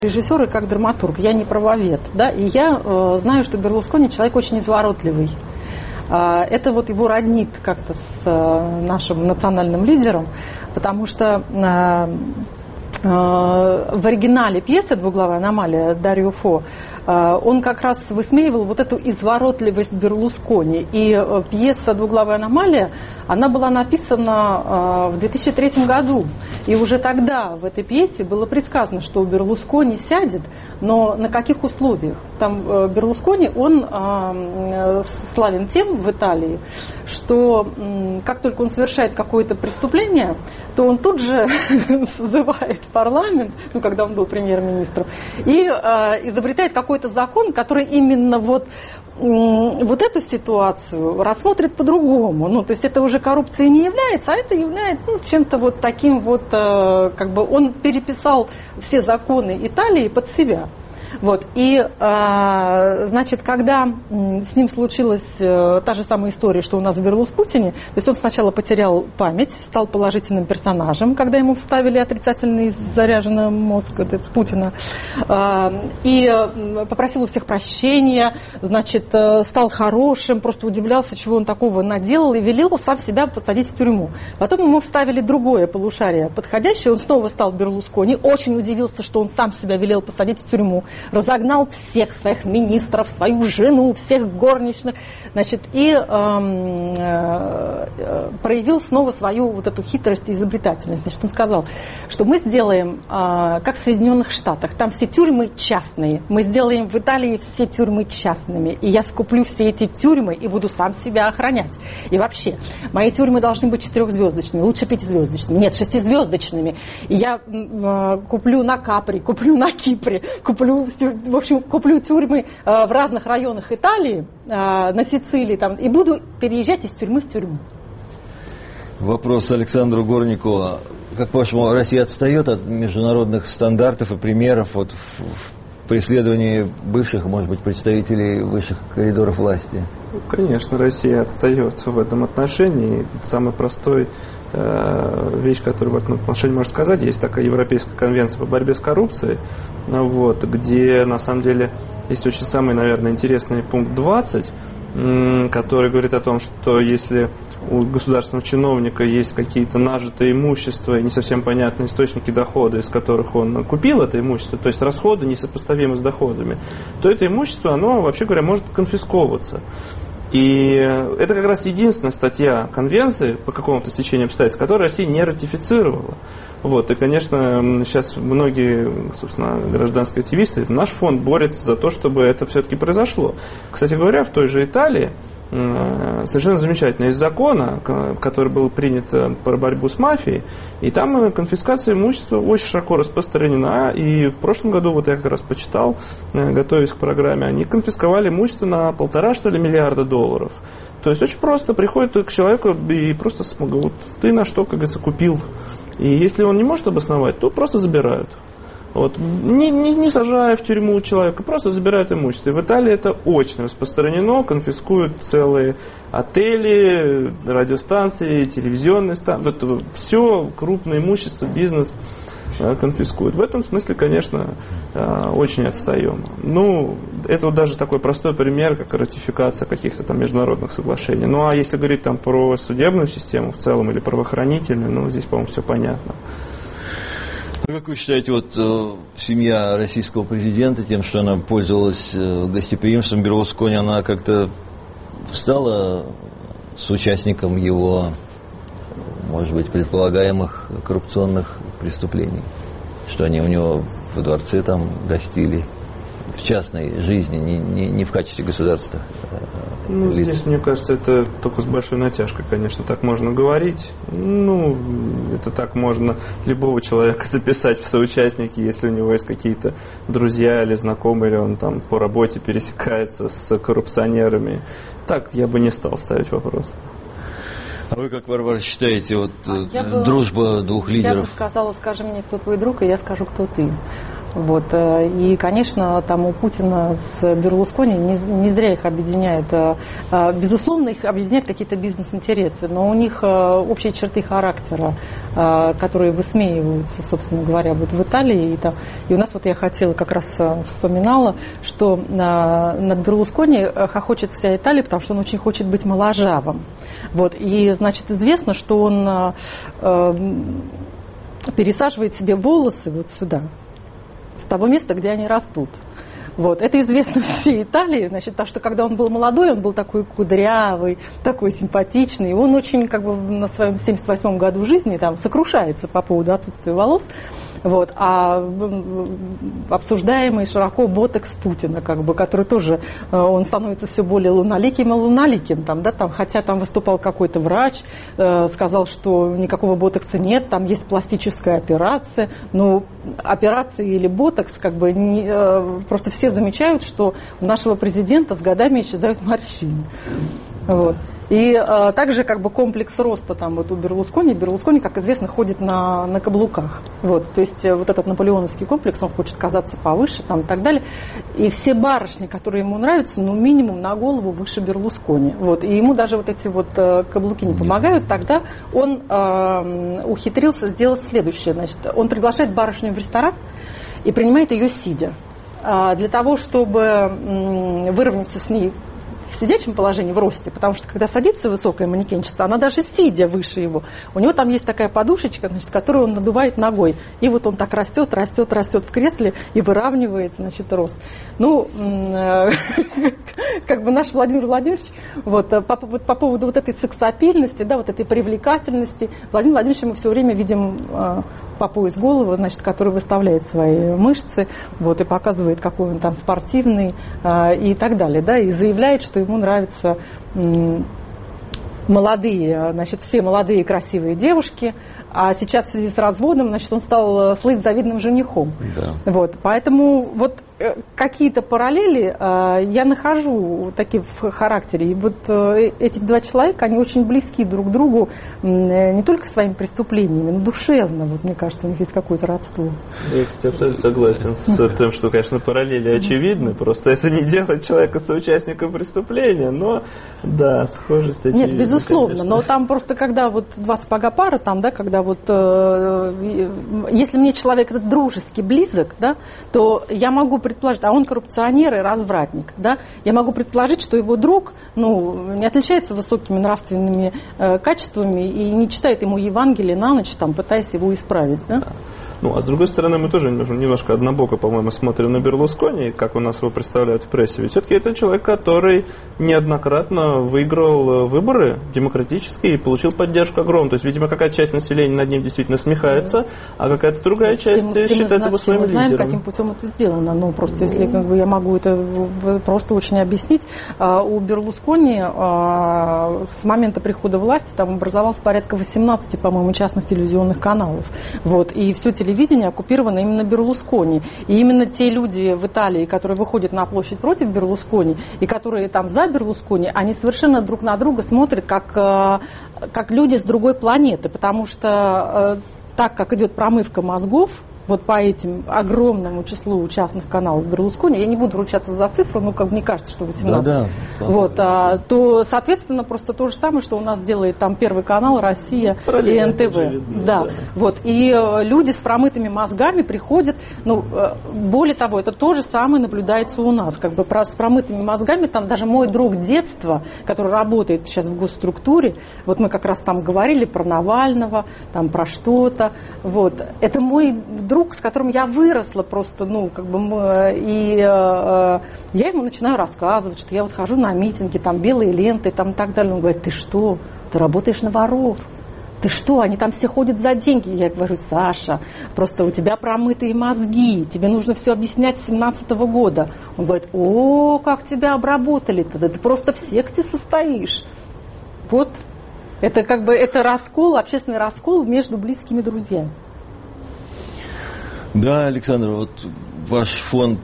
режиссер и как драматург, я не правовед, да, и я знаю, что Берлускони человек очень изворотливый. Это вот его роднит как-то с нашим национальным лидером, потому что в оригинале пьесы «Двуглавая аномалия» Дарио Фо он как раз высмеивал вот эту изворотливость Берлускони. И пьеса «Двуглавая аномалия», она была написана в 2003 году. И уже тогда в этой пьесе было предсказано, что Берлускони сядет, но на каких условиях? Там Берлускони, он славен тем в Италии, что как только он совершает какое-то преступление, то он тут же созывает парламент, ну, когда он был премьер-министром, и изобретает какой-то закон, который именно вот эту ситуацию рассмотрит по-другому. Ну, то есть это уже коррупцией не является, а это является чем-то вот таким вот, как бы он переписал все законы Италии под себя. Вот. И, значит, когда с ним случилась та же самая история, что у нас в Берлускони, то есть он сначала потерял память, стал положительным персонажем, когда ему вставили отрицательный заряженный мозг с Путина, и попросил у всех прощения, значит, стал хорошим, просто удивлялся, чего он такого наделал, и велел сам себя посадить в тюрьму. Потом ему вставили другое полушарие подходящее, он снова стал Берлускони, очень удивился, что он сам себя велел посадить в тюрьму, разогнал всех своих министров, свою жену, всех горничных, значит, и проявил снова свою вот эту хитрость и изобретательность. Значит, он сказал, что мы сделаем, как в Соединенных Штатах, там все тюрьмы частные, мы сделаем в Италии все тюрьмы частными, и я скуплю все эти тюрьмы и буду сам себя охранять. И вообще, мои тюрьмы должны быть 4-звездочными, лучше 5-звездочными, нет, 6-звездочными. И я куплю на Капри, куплю на Кипре, в общем, куплю тюрьмы в разных районах Италии, на Сицилии, там, и буду переезжать из тюрьмы в тюрьму. Вопрос Александру Горнику. Как по-вашему, Россия отстает от международных стандартов и примеров вот в преследовании бывших, может быть, представителей высших коридоров власти? Конечно, Россия отстает в этом отношении. Самый простой вещь, которую в этом отношении можно сказать, есть такая Европейская конвенция по борьбе с коррупцией, вот, где на самом деле есть очень самый, наверное, интересный пункт 20, который говорит о том, что если у государственного чиновника есть какие-то нажитые имущества и не совсем понятные источники дохода, из которых он купил это имущество, то есть расходы несопоставимы с доходами, то это имущество, оно, вообще говоря, может конфисковываться. И это как раз единственная статья конвенции по какому-то стечению обстоятельств, которую Россия не ратифицировала. Вот. И, конечно, сейчас многие, собственно, гражданские активисты, наш фонд борется за то, чтобы это все-таки произошло. Кстати говоря, в той же Италии совершенно замечательно из закона, который был принят про борьбу с мафией, и там конфискация имущества очень широко распространена, и в прошлом году, вот я как раз почитал, готовясь к программе, они конфисковали имущество на 1,5, что ли, миллиарда долларов. То есть очень просто приходят к человеку и просто вот, ты на что, как говорится, купил. И если он не может обосновать, то просто забирают. Вот. Не сажая в тюрьму человека, просто забирают имущество. И в Италии это очень распространено, конфискуют целые отели, радиостанции, телевизионные станции. Вот все крупное имущество, бизнес конфискуют. В этом смысле, конечно, очень отстаем. Ну, это вот даже такой простой пример, как ратификация каких-то там международных соглашений. Ну, а если говорить там про судебную систему в целом или правоохранительную, ну, здесь, по-моему, все понятно. Как вы считаете, вот семья российского президента, тем, что она пользовалась гостеприимством Берлускони, она как-то стала соучастником его, может быть, предполагаемых коррупционных преступлений? Что они у него во дворце там гостили, в частной жизни, не в качестве государства? Ну, здесь, мне кажется, это только с большой натяжкой, конечно, так можно говорить. Ну, это так можно любого человека записать в соучастники, если у него есть какие-то друзья или знакомые, или он там по работе пересекается с коррупционерами. Так я бы не стал ставить вопрос. А вы, как, Варвара, считаете, вот дружба двух лидеров? Я бы сказала, скажи мне, кто твой друг, и я скажу, кто ты. Вот. И, конечно, там у Путина с Берлускони не зря их объединяет. Безусловно, их объединяют какие-то бизнес-интересы, но у них общие черты характера, которые высмеиваются, собственно говоря, вот в Италии. И у нас вот я хотела, как раз вспоминала, что над Берлускони хохочет вся Италия, потому что он очень хочет быть моложавым. Вот. И, значит, известно, что он пересаживает себе волосы вот сюда, с того места, где они растут. Вот. Это известно всей Италии, значит, потому что когда он был молодой, он был такой кудрявый, такой симпатичный, и он очень, как бы, на своем 78-м году жизни там сокрушается по поводу отсутствия волос. Вот. А обсуждаемый широко ботокс Путина, как бы, который тоже, он становится все более луноликим и луноликим, там, да, там, хотя там выступал какой-то врач, сказал, что никакого ботокса нет, там есть пластическая операция, но операция или ботокс, как бы, просто все замечают, что у нашего президента с годами исчезают морщины. Вот. И также как бы комплекс роста там вот у Берлускони. Берлускони, как известно, ходит на каблуках. Вот. То есть вот этот наполеоновский комплекс, он хочет казаться повыше там, и так далее. И все барышни, которые ему нравятся, ну минимум на голову выше Берлускони. Вот. И ему даже вот эти вот каблуки не помогают. Тогда он ухитрился сделать следующее. Значит, он приглашает барышню в ресторан и принимает ее сидя. Для того, чтобы выровняться с ней в сидячем положении, в росте, потому что когда садится высокая манекенщица, она даже сидя выше его. У него там есть такая подушечка, значит, которую он надувает ногой. И вот он так растет в кресле и выравнивает, значит, рост. Ну, как бы наш Владимир Владимирович, вот, по поводу вот этой сексапильности, да, вот этой привлекательности, Владимир Владимирович, мы все время видим по пояс голову, значит, который выставляет свои мышцы, вот, и показывает, какой он там спортивный и так далее, да, и заявляет, что ему нравятся молодые, значит, все молодые красивые девушки, а сейчас в связи с разводом, значит, он стал слыть завидным женихом. Да. Вот, поэтому вот какие-то параллели я нахожу такие в характере. И вот эти два человека, они очень близки друг к другу не только своими преступлениями, но душевно. Вот, мне кажется, у них есть какое-то родство. Я, кстати, абсолютно согласен с тем, что, конечно, параллели очевидны. Просто это не делает человека соучастником преступления, но, да, схожесть очевидна. Нет, безусловно, конечно. Но там просто, когда вот два сапога пара, там, да, когда вот, если мне человек этот дружески близок, да, то я могу предположить, а он коррупционер и развратник, да, я могу предположить, что его друг, ну, не отличается высокими нравственными качествами и не читает ему Евангелие на ночь, там, пытаясь его исправить, да. Ну, а с другой стороны, мы тоже немножко однобоко, по-моему, смотрим на Берлускони, как у нас его представляют в прессе. Ведь все-таки это человек, который неоднократно выиграл выборы демократические и получил поддержку огромную. То есть, видимо, какая-то часть населения над ним действительно смехается, а какая-то другая часть считает его своим лидером. Мы знаем, каким путем это сделано. Ну, просто если как бы, я могу это просто очень объяснить. У Берлускони с момента прихода власти там образовалось порядка 18, по-моему, частных телевизионных каналов. Вот, и все телевидение оккупировано именно Берлускони. И именно те люди в Италии, которые выходят на площадь против Берлускони и которые там за Берлускони, они совершенно друг на друга смотрят как люди с другой планеты, потому что так как идет промывка мозгов, вот по этим огромному числу частных каналов Берлускони, я не буду ручаться за цифру, но как мне кажется, что 18, да. Вот, то, соответственно, просто то же самое, что у нас делает там Первый канал, Россия и НТВ. Видно, да. Вот, и люди с промытыми мозгами приходят, ну, более того, это то же самое наблюдается у нас, как бы с промытыми мозгами, там даже мой друг детства, который работает сейчас в госструктуре, вот мы как раз там говорили про Навального, там про что-то, вот, это мой друг, с которым я выросла просто, ну, как бы, и я ему начинаю рассказывать, что я вот хожу на митинги, там белые ленты, там и так далее. Он говорит: ты что, ты работаешь на воров? Ты что, они там все ходят за деньги? Я говорю: Саша, просто у тебя промытые мозги, тебе нужно все объяснять с 17-го года. Он говорит: о, как тебя обработали-то, ты просто в секте состоишь. Вот, это как бы, это раскол, общественный раскол между близкими друзьями. Да, Александр, вот ваш фонд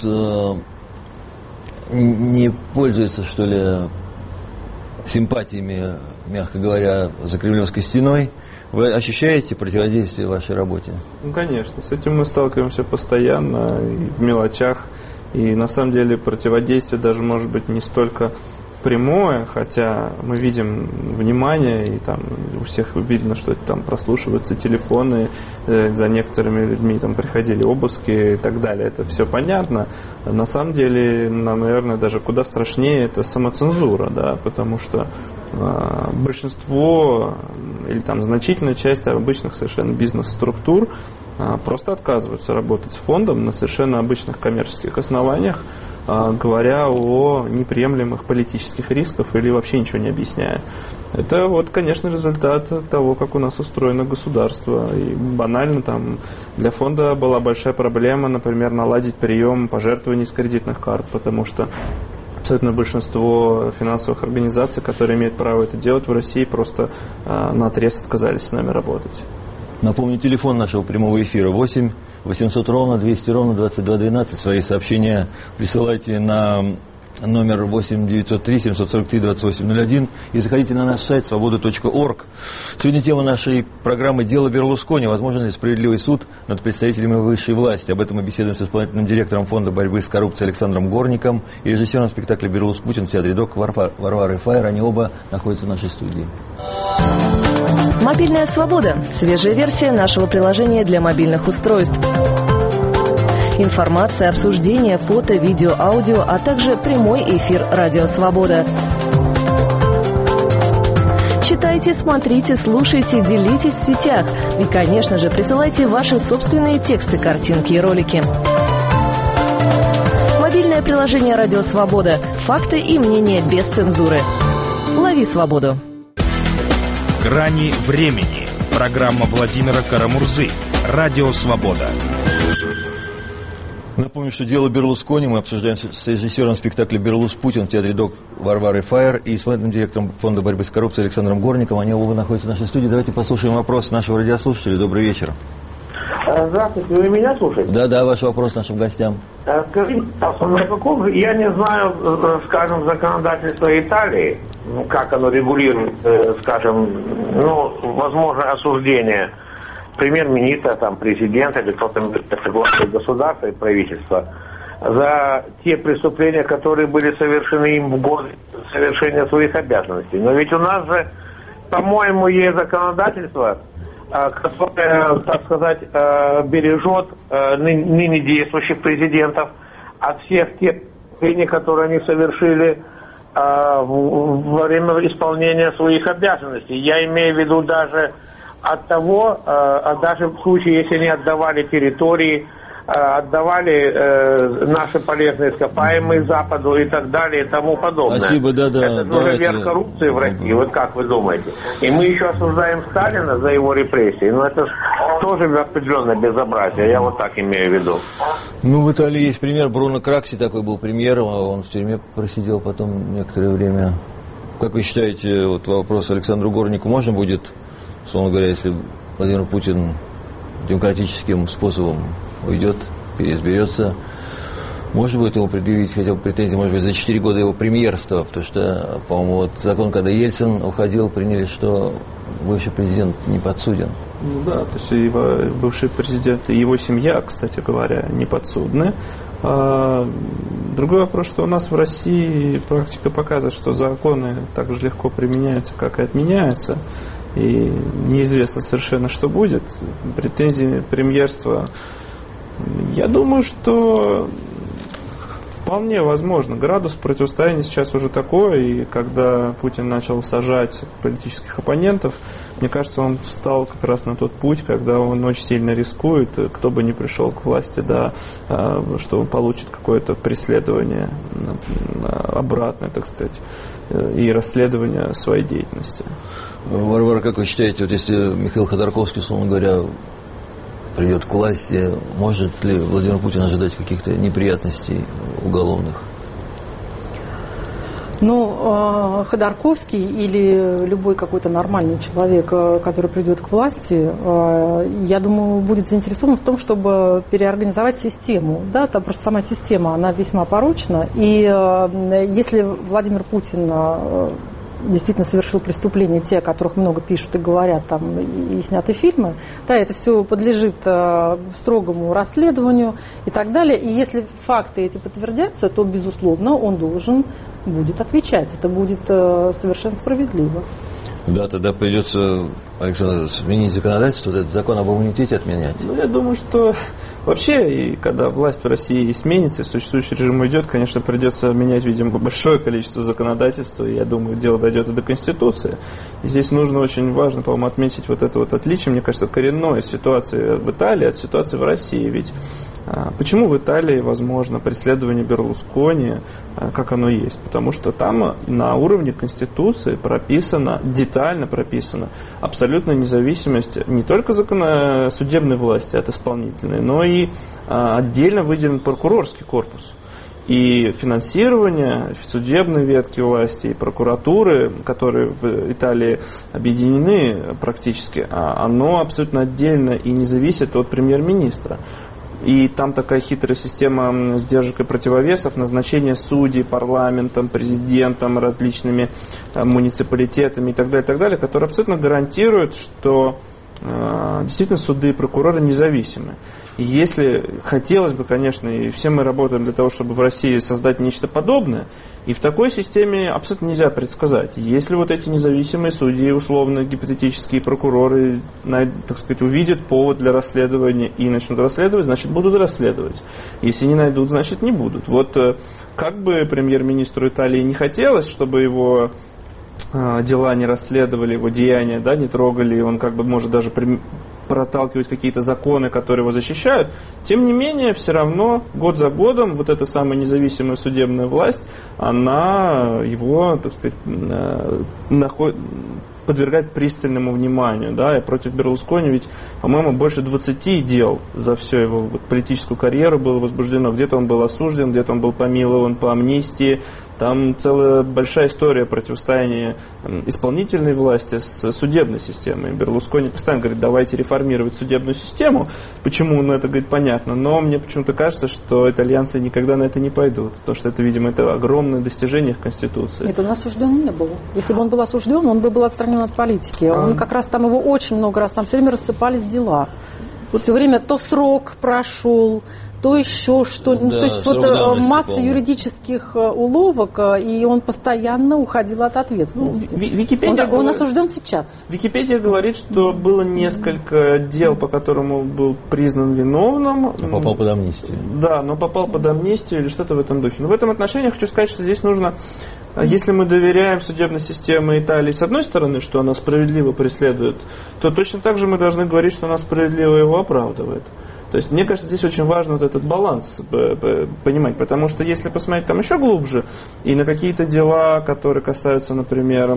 не пользуется, что ли, симпатиями, мягко говоря, за Кремлевской стеной. Вы ощущаете противодействие в вашей работе? Ну, конечно. С этим мы сталкиваемся постоянно, и в мелочах. И на самом деле противодействие даже может быть не столько прямое, хотя мы видим внимание, и там у всех видно, что там прослушиваются телефоны, за некоторыми людьми там приходили обыски и так далее. Это все понятно. На самом деле, нам, наверное, даже куда страшнее это самоцензура, да, потому что большинство или там значительная часть обычных совершенно бизнес-структур просто отказываются работать с фондом на совершенно обычных коммерческих основаниях, говоря о неприемлемых политических рисках или вообще ничего не объясняя. Это вот, конечно, результат того, как у нас устроено государство. И банально там для фонда была большая проблема, например, наладить прием пожертвований с кредитных карт, потому что абсолютно большинство финансовых организаций, которые имеют право это делать в России, просто наотрез отказались с нами работать. Напомню, телефон нашего прямого эфира 8 800 ровно 200 ровно 2212. Свои сообщения присылайте на номер 8 903 743 2801 и заходите на наш сайт свобода.орг. Сегодня тема нашей программы «Дело Берлускони. Возможен ли справедливый суд над представителями высшей власти?». Об этом мы беседуем с исполнительным директором Фонда борьбы с коррупцией Александром Горником и режиссером спектакля «Берлус Путин» в театре ДОК Варварой Фаер. Они оба находятся в нашей студии. Мобильная свобода. Свежая версия нашего приложения для мобильных устройств. Информация, обсуждение, фото, видео, аудио, а также прямой эфир «Радио Свобода». Читайте, смотрите, слушайте, делитесь в сетях. И, конечно же, присылайте ваши собственные тексты, картинки и ролики. Мобильное приложение «Радио Свобода». Факты и мнения без цензуры. Лови свободу. «Грани времени». Программа Владимира Карамурзы. «Радио Свобода». Напомню, что «Дело Берлускони» мы обсуждаем с режиссером спектакля «Берлус Путин» в театре ДОК Варварой Фаер и исполнительным директором Фонда борьбы с коррупцией Александром Горником. Они оба находятся в нашей студии. Давайте послушаем вопрос нашего радиослушателя. Добрый вечер. Здравствуйте, вы меня слушаете? Да, ваш вопрос нашим гостям. Скажите, на каком, я не знаю, скажем, законодательство Италии, как оно регулирует, скажем, возможное осуждение премьер-министра, там, президента или кто-то главы государства и правительства за те преступления, которые были совершены им в год совершения своих обязанностей. Но ведь у нас же, по-моему, есть законодательство, которое, так сказать, бережет ныне действующих президентов от всех тех преступлений, которые они совершили во время исполнения своих обязанностей. Я имею в виду даже от того, даже в случае, если они отдавали территории, отдавали наши полезные ископаемые Западу и так далее и тому подобное. Спасибо, да. Это тоже верх коррупции в России, вот как вы думаете? И мы еще осуждаем Сталина за его репрессии, но это тоже определенное безобразие, я вот так имею в виду. В Италии есть пример, Бруно Кракси такой был премьером, он в тюрьме просидел потом некоторое время. Как вы считаете, вот вопрос Александру Горнику, можно будет, условно говоря, если Владимир Путин демократическим способом уйдет, переизберется, можно будет ему предъявить хотя бы претензии, может быть, за 4 года его премьерства, потому что, по-моему, вот закон, когда Ельцин уходил, приняли, что бывший президент не подсуден. Да, то есть и бывший президент и его семья, кстати говоря, не подсудны. Другой вопрос, что у нас в России практика показывает, что законы так же легко применяются, как и отменяются. И неизвестно совершенно, что будет. Претензии премьерства, я думаю, что вполне возможно. Градус противостояния сейчас уже такой, и когда Путин начал сажать политических оппонентов, мне кажется, он встал как раз на тот путь, когда он очень сильно рискует, кто бы ни пришел к власти, да, что он получит какое-то преследование обратное, так сказать, и расследование своей деятельности. Варвара, как вы считаете, вот если Михаил Ходорковский, условно говоря, придет к власти, может ли Владимир Путин ожидать каких-то неприятностей уголовных? Ходорковский или любой какой-то нормальный человек, который придет к власти, я думаю, будет заинтересован в том, чтобы переорганизовать систему. Да, там просто сама система, она весьма порочна. И если Владимир Путин действительно совершил преступление, те, о которых много пишут и говорят, там, и сняты фильмы, да, это все подлежит строгому расследованию и так далее. И если факты эти подтвердятся, то, безусловно, он должен будет отвечать. Это будет совершенно справедливо. Да, тогда придется, Александр, сменить законодательство, этот закон об иммунитете отменять. Ну, я думаю, что вообще, и когда власть в России сменится, и существующий режим уйдет, конечно, придется менять, видимо, большое количество законодательства, и я думаю, дело дойдет и до Конституции. И здесь нужно очень важно, по-моему, отметить вот это вот отличие, мне кажется, коренной ситуации в Италии от ситуации в России. Ведь почему в Италии возможно преследование Берлускони, как оно есть? Потому что там на уровне Конституции прописано, детально прописано абсолютная независимость не только судебной власти от исполнительной, но и отдельно выделен прокурорский корпус. И финансирование судебной ветки власти и прокуратуры, которые в Италии объединены практически, оно абсолютно отдельно и не зависит от премьер-министра. И там такая хитрая система сдержек и противовесов, назначение судей парламентом, президентом, различными муниципалитетами и так далее, которая абсолютно гарантирует, что действительно суды и прокуроры независимы. И если хотелось бы, конечно, и все мы работаем для того, чтобы в России создать нечто подобное, и в такой системе абсолютно нельзя предсказать. Если вот эти независимые судьи, условно гипотетические прокуроры, так сказать, увидят повод для расследования и начнут расследовать, значит будут расследовать. Если не найдут, значит не будут. Вот как бы премьер-министру Италии не хотелось, чтобы его дела не расследовали, его деяния, да, не трогали, он как бы может даже проталкивать какие-то законы, которые его защищают, тем не менее, все равно год за годом вот эта самая независимая судебная власть, она его, так сказать, подвергать пристальному вниманию, да, и против Берлускони ведь, по-моему, больше 20 дел за всю его политическую карьеру было возбуждено. Где-то он был осужден, где-то он был помилован по амнистии. Там целая большая история противостояния исполнительной власти с судебной системой. Берлускони постоянно говорит, давайте реформировать судебную систему. Почему он это говорит, понятно. Но мне почему-то кажется, что итальянцы никогда на это не пойдут. Потому что это, видимо, это огромное достижение их Конституции. Нет, он осужден не был. Если бы он был осужден, он бы был отстранен от политики. Он как раз там его очень много раз, там все время рассыпались дела. Все время то срок прошел, то еще что. Да, то есть вот масса юридических уловок, и он постоянно уходил от ответственности. Он осужден сейчас. Википедия говорит, что было несколько дел, по которым он был признан виновным. Но попал под амнистию. Да, но попал под амнистию или что-то в этом духе. Но в этом отношении я хочу сказать, что здесь нужно, если мы доверяем судебной системе Италии с одной стороны, что она справедливо преследует, то точно так же мы должны говорить, что она справедливо его оправдывает. То есть, мне кажется, здесь очень важно вот этот баланс понимать, потому что если посмотреть там еще глубже, и на какие-то дела, которые касаются, например,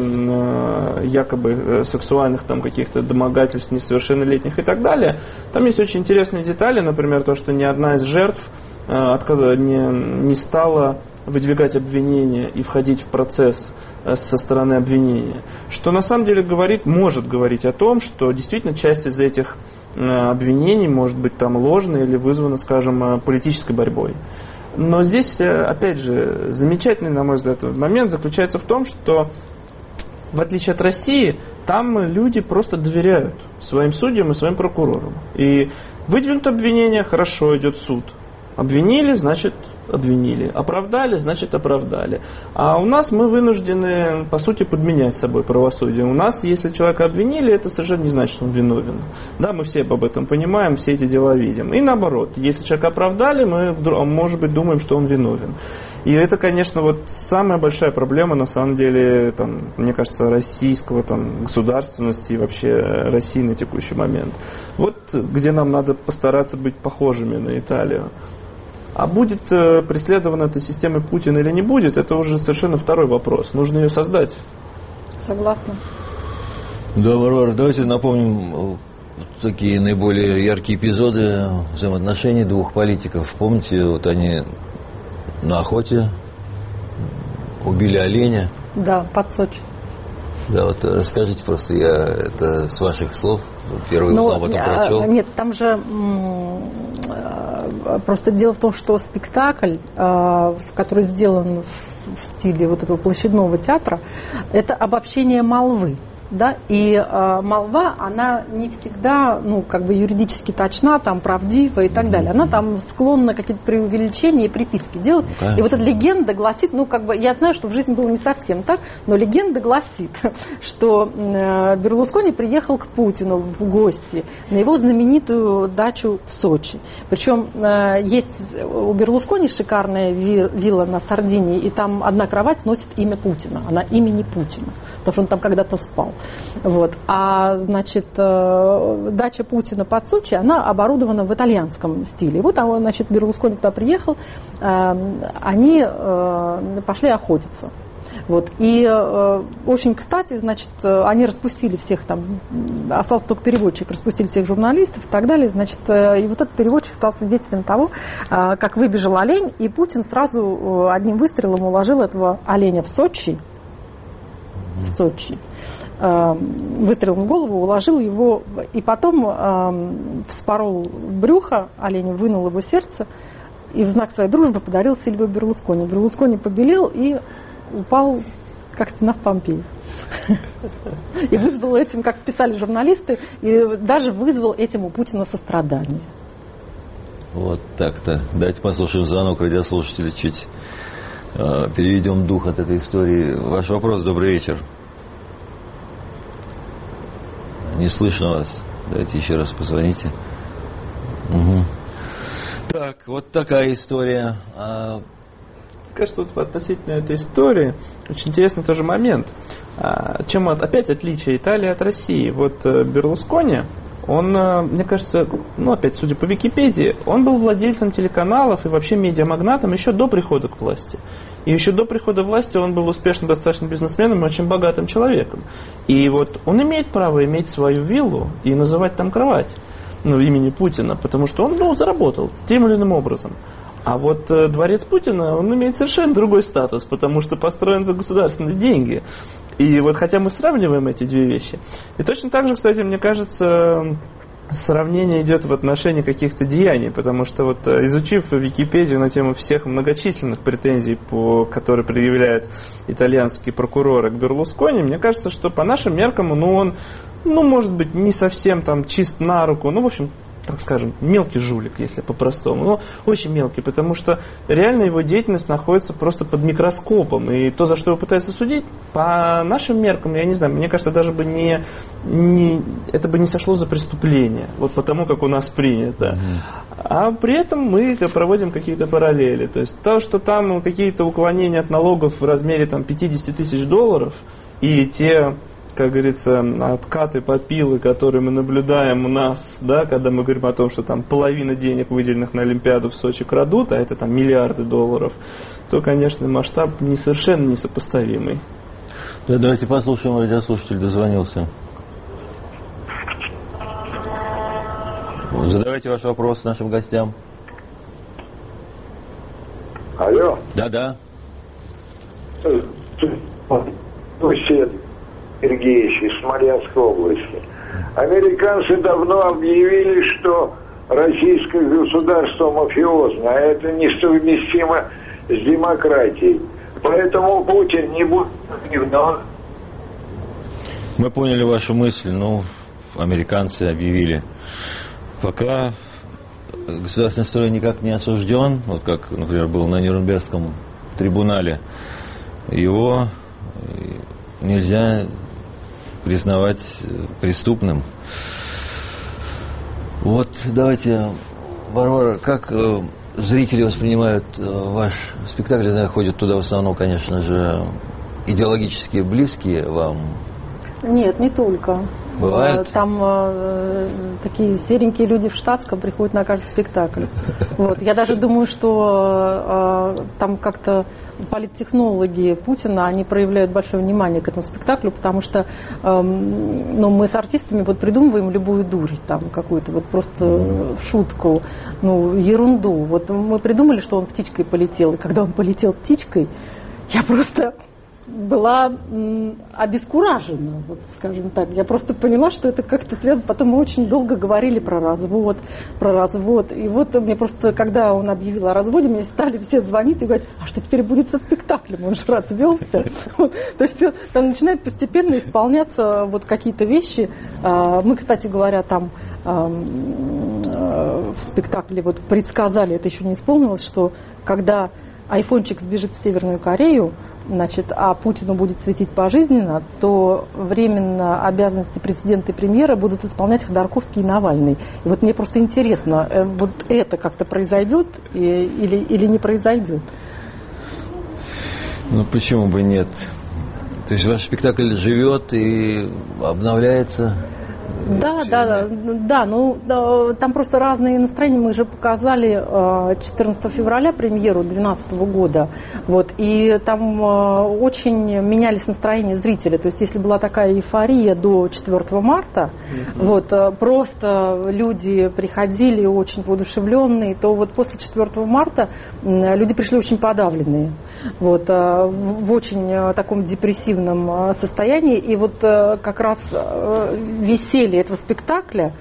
якобы сексуальных там каких-то домогательств несовершеннолетних и так далее, там есть очень интересные детали, например, то, что ни одна из жертв не стала выдвигать обвинения и входить в процесс со стороны обвинения, что на самом деле может говорить о том, что действительно часть из этих обвинений может быть там ложной или вызвана, скажем, политической борьбой. Но здесь, опять же, замечательный, на мой взгляд, момент заключается в том, что в отличие от России, там люди просто доверяют своим судьям и своим прокурорам. И выдвинуто обвинение, хорошо, идет суд. Обвинили, значит обвинили. Оправдали, значит оправдали. А у нас мы вынуждены, по сути, подменять собой правосудие. У нас, если человека обвинили, это совершенно не значит, что он виновен. Да, мы все об этом понимаем, все эти дела видим. И наоборот, если человека оправдали, мы, может быть, думаем, что он виновен. И это, конечно, вот самая большая проблема, на самом деле, там, мне кажется, российского там, государственности и вообще России на текущий момент. Вот где нам надо постараться быть похожими на Италию. А будет преследована эта система Путина или не будет, это уже совершенно второй вопрос. Нужно ее создать. Согласна. Да, Варвара, давайте напомним такие наиболее яркие эпизоды взаимоотношений двух политиков. Помните, вот они на охоте убили оленя. Да, под Сочи. Да, вот расскажите просто, я это с ваших слов, первый узнал об этом прочел. Нет, там же Просто дело в том, что спектакль, который сделан в стиле вот этого площадного театра, это обобщение молвы. Да? И молва, она не всегда, юридически точна, там, правдива и так далее. Она там склонна какие-то преувеличения и приписки делать. Да. И вот эта легенда гласит, я знаю, что в жизни было не совсем так, но легенда гласит, что Берлускони приехал к Путину в гости на его знаменитую дачу в Сочи. Причем есть у Берлускони шикарная вилла на Сардинии, и там одна кровать носит имя Путина. Она имени Путина, потому что он там когда-то спал. Вот. А, дача Путина под Сочи, она оборудована в итальянском стиле. Вот, Берлускони туда приехал, они пошли охотиться. Вот. И очень кстати, они распустили всех там, остался только переводчик, распустили всех журналистов и так далее. И вот этот переводчик стал свидетелем того, как выбежал олень, и Путин сразу одним выстрелом уложил этого оленя в Сочи. Выстрелил в голову, уложил его, и потом вспорол брюхо оленя, вынул его сердце, и в знак своей дружбы подарил Сильвио Берлускони. Берлускони побелел и упал, как стена в Помпеи. И вызвал этим, как писали журналисты, и даже вызвал этим у Путина сострадание. Вот так-то. Давайте послушаем звонок радиослушателя, чуть переведем дух от этой истории. Ваш вопрос, добрый вечер. Не слышно вас. Давайте еще раз позвоните. Угу. Так, вот такая история. Кажется, вот относительно этой истории очень интересный тоже момент. Чем опять отличие Италии от России? Вот Берлускони, он, мне кажется, опять, судя по Википедии, он был владельцем телеканалов и вообще медиамагнатом еще до прихода к власти. И еще до прихода к власти он был успешным достаточно бизнесменом и очень богатым человеком. И вот он имеет право иметь свою виллу и называть там кровать имени Путина, потому что он заработал тем или иным образом. А вот дворец Путина, он имеет совершенно другой статус, потому что построен за государственные деньги. И вот хотя мы сравниваем эти две вещи. И точно так же, кстати, мне кажется, сравнение идет в отношении каких-то деяний, потому что вот изучив Википедию на тему всех многочисленных претензий, которые предъявляют итальянские прокуроры к Берлускони, мне кажется, что по нашим меркам, он, может быть, не совсем там чист на руку, в общем, так скажем, мелкий жулик, если по-простому. Очень мелкий, потому что реально его деятельность находится просто под микроскопом. И то, за что его пытаются судить, по нашим меркам, я не знаю, мне кажется, даже бы это бы не сошло за преступление. Вот потому, как у нас принято. А при этом мы проводим какие-то параллели. То есть то, что там какие-то уклонения от налогов в размере $50 тысяч, и те, как говорится, откаты, попилы, которые мы наблюдаем у нас, когда мы говорим о том, что там половина денег, выделенных на Олимпиаду в Сочи, крадут, а это там миллиарды долларов, то, конечно, масштаб совершенно несопоставимый. Да, давайте послушаем, радиослушатель дозвонился. Задавайте ваш вопрос нашим гостям. Алло. Да. Сергеевич из Смоленской области. Американцы давно объявили, что российское государство мафиозно, а это несовместимо с демократией. Поэтому Путин не будет гневен. Мы поняли вашу мысль, американцы объявили. Пока государственный строй никак не осужден, вот как, например, был на Нюрнбергском трибунале, его нельзя признавать преступным. Вот давайте, Варвара, как зрители воспринимают ваш спектакль? Я знаю, ходят туда в основном, конечно же, идеологически близкие вам. Нет, не только. Бывает? Там такие серенькие люди в штатском приходят на каждый спектакль. Вот. Я даже думаю, что там как-то политтехнологи Путина, они проявляют большое внимание к этому спектаклю, потому что мы с артистами придумываем любую дурь, там какую-то просто шутку, ерунду. Вот мы придумали, что он птичкой полетел, и когда он полетел птичкой, я просто была обескуражена, вот, скажем так. Я просто поняла, что это как-то связано. Потом мы очень долго говорили про развод. И вот мне просто, когда он объявил о разводе, мне стали все звонить и говорить, а что теперь будет со спектаклем? Он же развелся. То есть там начинают постепенно исполняться вот какие-то вещи. Мы, кстати говоря, там в спектакле вот предсказали, это еще не исполнилось, что когда айфончик сбежит в Северную Корею, значит, а Путину будет светить пожизненно, то временно обязанности президента и премьера будут исполнять Ходорковский и Навальный. И вот мне просто интересно, вот это как-то произойдет или не произойдет? Ну, почему бы нет? То есть ваш спектакль живет и обновляется? Да, ну там просто разные настроения. Мы же показали 14 февраля премьеру 2012 года, вот, и там очень менялись настроения зрителей. То есть если была такая эйфория до 4 марта, вот, просто люди приходили очень воодушевленные, то вот после 4 марта люди пришли очень подавленные, вот, в очень таком депрессивном состоянии. И вот как раз веселье этого спектакля,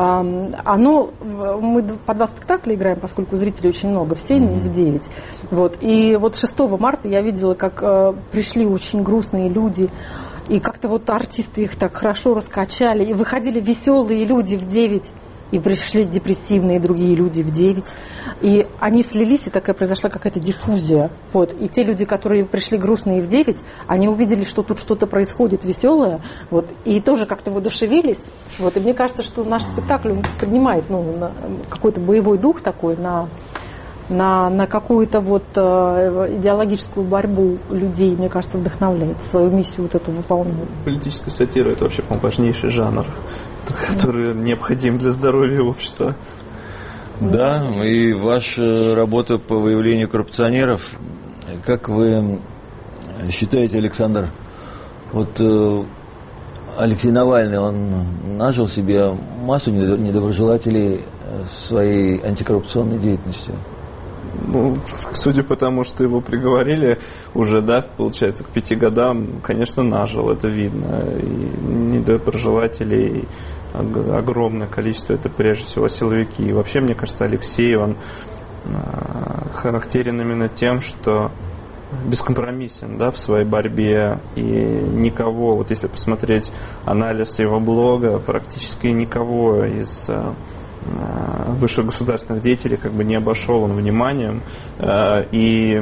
мы по 2 спектакля играем, поскольку зрителей очень много, в 7 и в 9. Вот. И вот 6 марта я видела, как пришли очень грустные люди, и как-то вот артисты их так хорошо раскачали, и выходили веселые люди в 9, и пришли депрессивные другие люди в 9. И они слились, и такая произошла какая-то диффузия. Вот. И те люди, которые пришли грустные в 9, они увидели, что тут что-то происходит веселое, вот, и тоже как-то воодушевились. Вот. И мне кажется, что наш спектакль поднимает на какой-то боевой дух такой, на какую-то вот идеологическую борьбу людей, мне кажется, вдохновляет, свою миссию вот эту выполняет. Политическая сатира – это вообще, по-моему, важнейший жанр, который необходим для здоровья общества. Да, и ваша работа по выявлению коррупционеров, как вы считаете, Александр, вот Алексей Навальный, он нажил себе массу недоброжелателей своей антикоррупционной деятельностью? Ну, судя по тому, что его приговорили уже, да, получается, к 5 годам, конечно, нажил, это видно. И недоброжелателей огромное количество, это прежде всего силовики. И вообще, мне кажется, Алексей, он характерен именно тем, что бескомпромиссен, да, в своей борьбе, и никого, вот если посмотреть анализ его блога, практически никого из высших государственных деятелей как бы не обошел он вниманием, и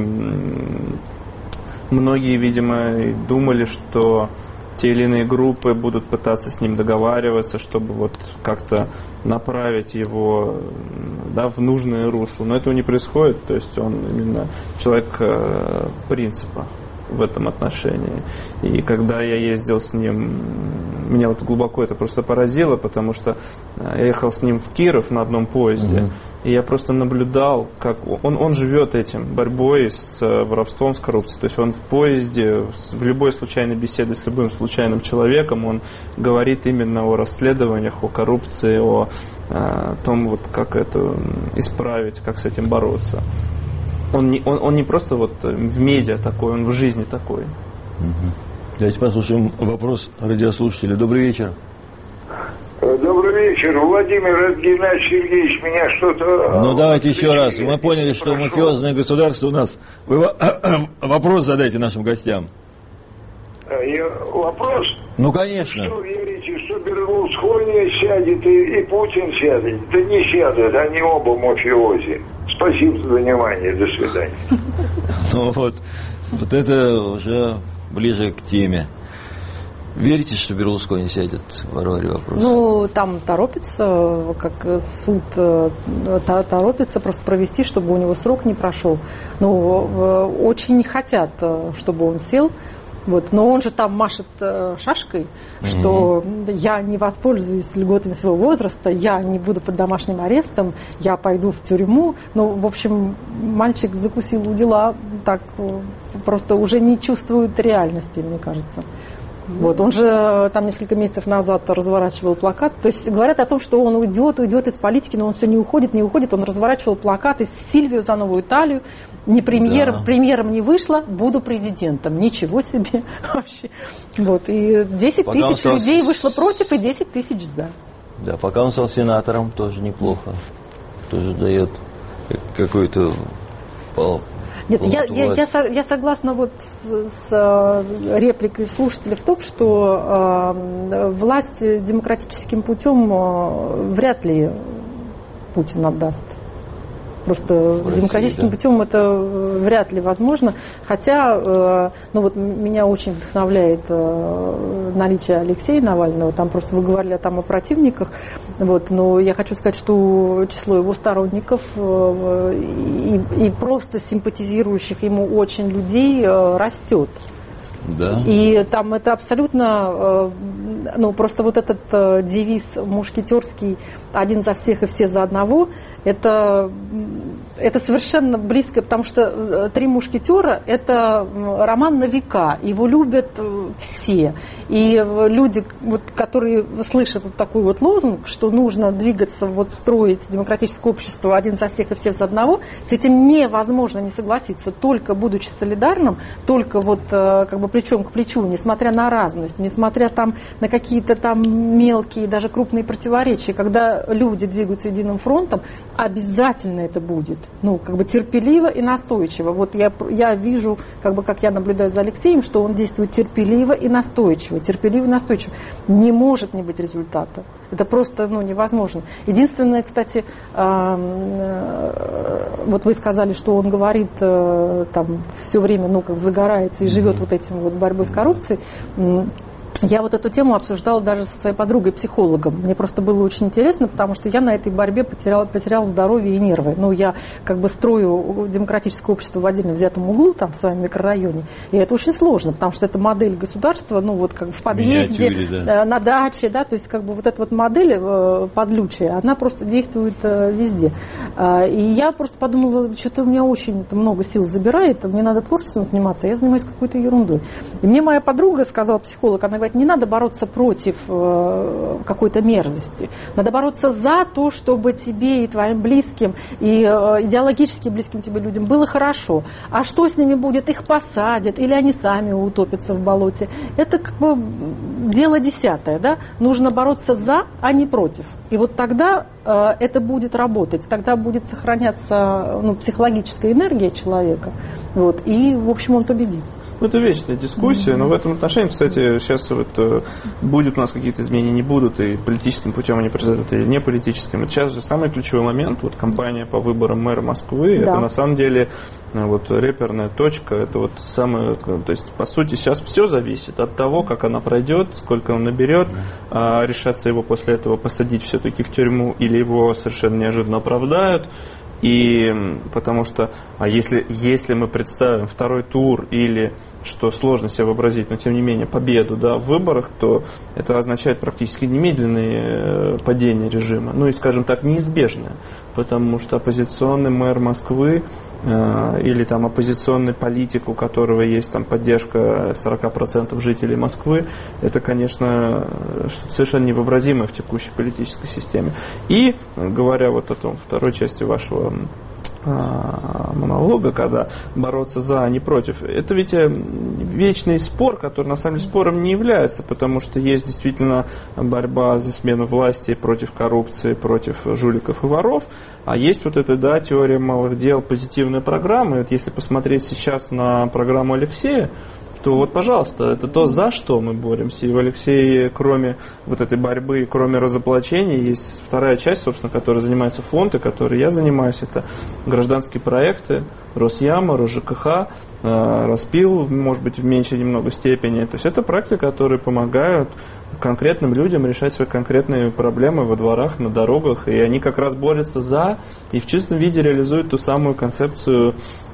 многие, видимо, думали, что те или иные группы будут пытаться с ним договариваться, чтобы вот как-то направить его, да, в нужное русло, но этого не происходит, то есть он именно человек принципа в этом отношении. И когда я ездил с ним, меня вот глубоко это просто поразило, потому что я ехал с ним в Киров на одном поезде, и я просто наблюдал, как он живет этим, борьбой с воровством, с коррупцией. То есть он в поезде, в любой случайной беседе с любым случайным человеком, он говорит именно о расследованиях, о коррупции, о том, вот, как это исправить, как с этим бороться. Он не просто вот в медиа такой, он в жизни такой. Давайте послушаем вопрос радиослушателя. Добрый вечер. Добрый вечер, Владимир Геннадьевич Сергеевич, меня что-то... Ну, давайте еще раз. Мы поняли, что мафиозное государство у нас. Вы вопрос задайте нашим гостям. Вопрос? Ну, конечно. Что верите, что Берлускони сядет и Путин сядет? Да не сядут, они оба мафиози. Спасибо за внимание, до свидания. Ну вот это уже ближе к теме. Верите, что Берлускони сядет, Варваре, вопрос? Ну, там торопится, как суд торопится просто провести, чтобы у него срок не прошел. Ну, очень хотят, чтобы он сел. Вот. Но он же там машет шашкой, что я не воспользуюсь льготами своего возраста, я не буду под домашним арестом, я пойду в тюрьму. Ну, в общем, мальчик закусил у дела, так просто уже не чувствует реальности, мне кажется. Вот, он же там несколько месяцев назад разворачивал плакат. То есть говорят о том, что он уйдет из политики, но он все не уходит. Он разворачивал плакаты с Сильвио за Новую Италию. Не премьером не вышло, буду президентом. Ничего себе вообще. Вот, и 10 тысяч людей вышло против и 10 тысяч за. Да, пока он стал сенатором, тоже неплохо. Тоже дает какой-то... Нет, я согласна вот с репликой слушателя в том, что власть демократическим путем вряд ли Путин отдаст. Просто демократическим путем это вряд ли возможно. Хотя, меня очень вдохновляет наличие Алексея Навального. Там просто вы говорили там о противниках. Но я хочу сказать, что число его сторонников и просто симпатизирующих ему очень людей растет. Да. И там это абсолютно, просто вот этот девиз мушкетерский «один за всех и все за одного», это совершенно близко, потому что «Три мушкетера» – это роман на века, его любят все. И люди, которые слышат такой лозунг, что нужно двигаться, строить демократическое общество «один за всех и все за одного», с этим невозможно не согласиться, только будучи солидарным, только плечом к плечу, несмотря на разность, несмотря на какие-то там мелкие, даже крупные противоречия. Когда люди двигаются единым фронтом, обязательно это будет. Терпеливо и настойчиво. Я вижу, как я наблюдаю за Алексеем, что он действует терпеливо и настойчиво. Не может не быть результата. Это просто невозможно. Единственное, кстати, вы сказали, что он говорит все время, загорается и живет этим борьбой с коррупцией. Я эту тему обсуждала даже со своей подругой-психологом. Мне просто было очень интересно, потому что я на этой борьбе потеряла здоровье и нервы. Я строю демократическое общество в отдельно взятом углу, в своем микрорайоне. И это очень сложно, потому что это модель государства, в подъезде, на даче, да, то есть эта модель подлючая, она просто действует везде. И я просто подумала, что-то у меня очень много сил забирает, мне надо творчеством заниматься, а я занимаюсь какой-то ерундой. И мне моя подруга сказала, психолог, она говорит, не надо бороться против какой-то мерзости. Надо бороться за то, чтобы тебе и твоим близким, и идеологически близким тебе людям было хорошо. А что с ними будет? Их посадят, или они сами утопятся в болоте. Это дело десятое. Да? Нужно бороться за, а не против. И тогда это будет работать. Тогда будет сохраняться психологическая энергия человека. И, в общем, он победит. Это вечная дискуссия, но в этом отношении, кстати, сейчас будут у нас какие-то изменения, не будут, и политическим путем они произойдут, или не политическим. Сейчас же самый ключевой момент, кампания по выборам мэра Москвы, да. Это на самом деле реперная точка, это самое, то есть, по сути, сейчас все зависит от того, как она пройдет, сколько он наберет, решатся его после этого посадить все-таки в тюрьму, или его совершенно неожиданно оправдают. И потому что, если мы представим второй тур или, что сложно себе вообразить, но тем не менее победу в выборах, то это означает практически немедленное падение режима, и, скажем так, неизбежное, потому что оппозиционный мэр Москвы или оппозиционный политик, у которого есть поддержка 40% жителей Москвы, это, конечно, что-то совершенно невообразимое в текущей политической системе. И, говоря о том, второй части вашего монолога, когда бороться за, а не против. Это ведь вечный спор, который на самом деле спором не является, потому что есть действительно борьба за смену власти против коррупции, против жуликов и воров, а есть эта, теория малых дел, позитивная программа. И если посмотреть сейчас на программу Алексея, то пожалуйста, это то, за что мы боремся. И в Алексее, кроме этой борьбы, кроме разоблачения, есть вторая часть, собственно, которой занимается фонд, и которой я занимаюсь. Это гражданские проекты, Росяма, РосЖКХ, Распил, может быть, в меньшей немного степени. То есть это проекты, которые помогают конкретным людям решать свои конкретные проблемы во дворах, на дорогах. И они как раз борются за и в чистом виде реализуют ту самую концепцию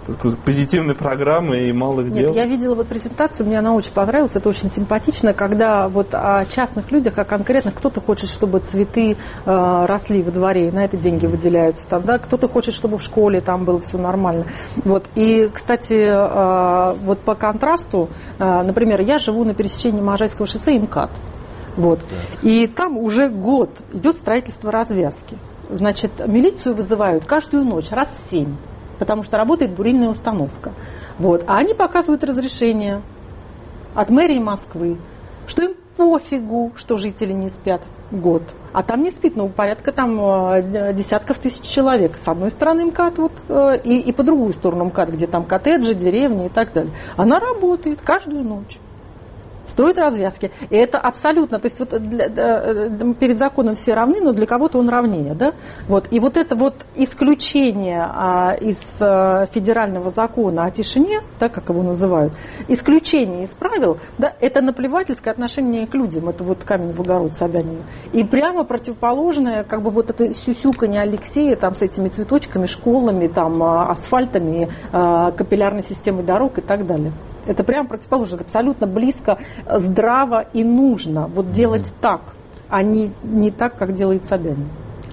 позитивной программы и малых дел. Нет, я видела вот презентацию, мне она очень понравилась, это очень симпатично, когда вот о частных людях, о конкретных, кто-то хочет, чтобы цветы росли во дворе, и на это деньги выделяются, там, да, кто-то хочет, чтобы в школе там было все нормально. Вот. И, кстати, вот по контрасту, например, я живу на пересечении Можайского шоссе и МКАД. Вот. И там уже год идет строительство развязки. Значит, милицию вызывают каждую ночь, раз 7, потому что работает бурильная установка. Вот. А они показывают разрешение от мэрии Москвы, что им пофигу, что жители не спят год. А там не спит, ну, порядка там десятков тысяч человек. С одной стороны МКАД, вот, и по другую сторону МКАД, где там коттеджи, деревни и так далее. Она работает каждую ночь. Строит развязки. И это абсолютно, то есть вот перед законом все равны, но для кого-то он равнее. Да? Вот. И вот это вот исключение из федерального закона о тишине, так как его называют, исключение из правил, да, это наплевательское отношение к людям. Это вот камень в огород Собянина. И прямо противоположное, как бы вот это сюсюканье Алексея там, с этими цветочками, школами, там, асфальтами, капиллярной системой дорог и так далее. Это прямо противоположно, абсолютно близко, здраво и нужно вот делать так, а не так, как делает Собянин.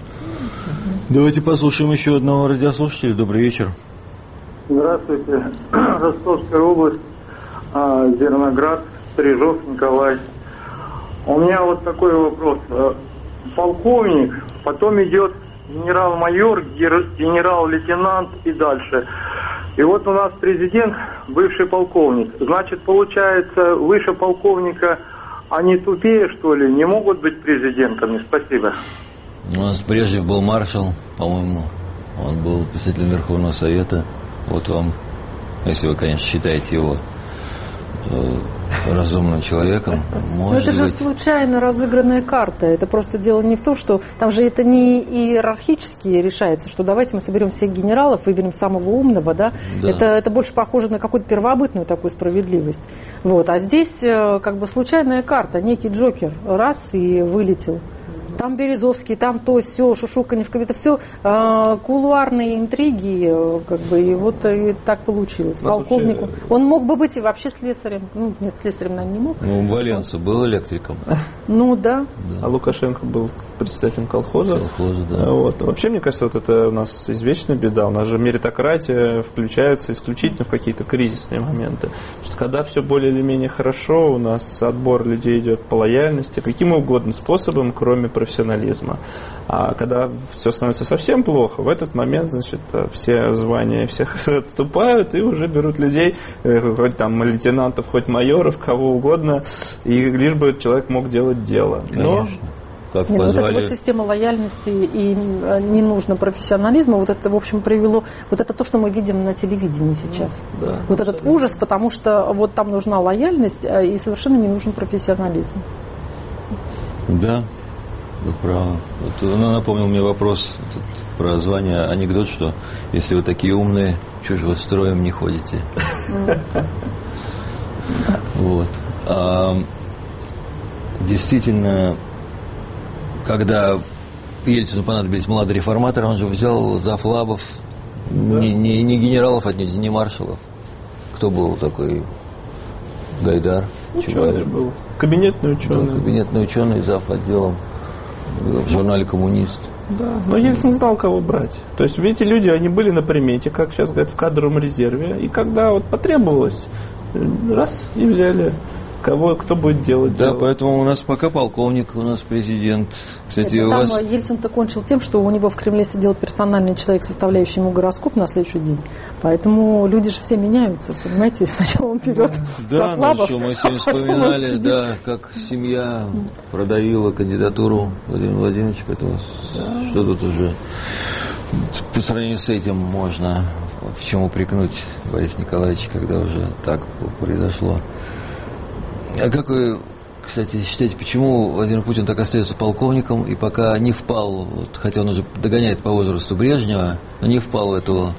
Давайте послушаем еще одного радиослушателя. Добрый вечер. Здравствуйте. Ростовская область, Зерноград, Стрижов Николай. У меня вот такой вопрос. Полковник, потом идет генерал-майор, генерал-лейтенант и дальше. И вот у нас президент, бывший полковник. Значит, получается, выше полковника они тупее, что ли, не могут быть президентами? Спасибо. У нас прежде был маршал, по-моему. Он был председателем Верховного Совета. Вот вам, если вы, конечно, считаете его разумным человеком. Но это же случайно разыгранная карта. Это просто дело не в том, что там же это не иерархически решается, что давайте мы соберем всех генералов, выберем самого умного, да? Да. Это больше похоже на какую-то первобытную такую справедливость. Вот. А здесь как бы случайная карта, некий Джокер, раз и вылетел. Там Березовский, там то, сё, шушуканье в кабинете, все кулуарные интриги, как бы, и вот и так получилось. Полковнику. Он мог бы быть и вообще слесарем. Ну, нет, слесарем, наверное, не мог. Ну, Валенса был электриком. Ну, да. А Лукашенко был председателем колхоза. Да. Вот. Вообще, мне кажется, вот это у нас извечная беда. У нас же меритократия включается исключительно в какие-то кризисные моменты. Потому что когда все более или менее хорошо, у нас отбор людей идет по лояльности, каким угодно способом, кроме профессионализма. А когда все становится совсем плохо, в этот момент, значит, все звания всех отступают и уже берут людей, хоть там лейтенантов, хоть майоров, кого угодно, и лишь бы человек мог делать дело. Но как нет, позвали... вот эта вот система лояльности и не нужно профессионализма, вот это, в общем, привело, вот это то, что мы видим на телевидении сейчас. Да, вот этот ужас, потому что вот там нужна лояльность и совершенно не нужен профессионализм. Да. Вы правы. Вот, напомнил мне вопрос про звание, анекдот, что если вы такие умные, чего же вы строем не ходите? Вот. Действительно, когда Ельцину понадобились молодые реформаторы, он же взял завлабов, не генералов отнюдь, не маршалов. Кто был такой? Гайдар? Ученый был. Кабинетный ученый. Да, кабинетный ученый, зав. Отделом в журнале «Коммунист». Да, но Ельцин знал, кого брать. То есть, эти люди, они были на примете, как сейчас говорят, в кадровом резерве. И когда вот потребовалось, раз, и взяли кого, кто будет делать. Да, дело. поэтому у нас пока полковник, у нас президент. Кстати, это у там вас... Ельцин-то кончил тем, что у него в Кремле сидел персональный человек, составляющий ему гороскоп на следующий день. Поэтому люди же все меняются, понимаете? Сначала он вперед. Да, ну что, мы сегодня вспоминали, да, как семья продавила кандидатуру Владимира Владимировича, поэтому что тут уже по сравнению с этим можно в чем упрекнуть Бориса Николаевича, когда уже так произошло. А как вы, кстати, считаете, почему Владимир Путин так остается полковником и пока не впал, вот, хотя он уже догоняет по возрасту Брежнева, но не впал в эту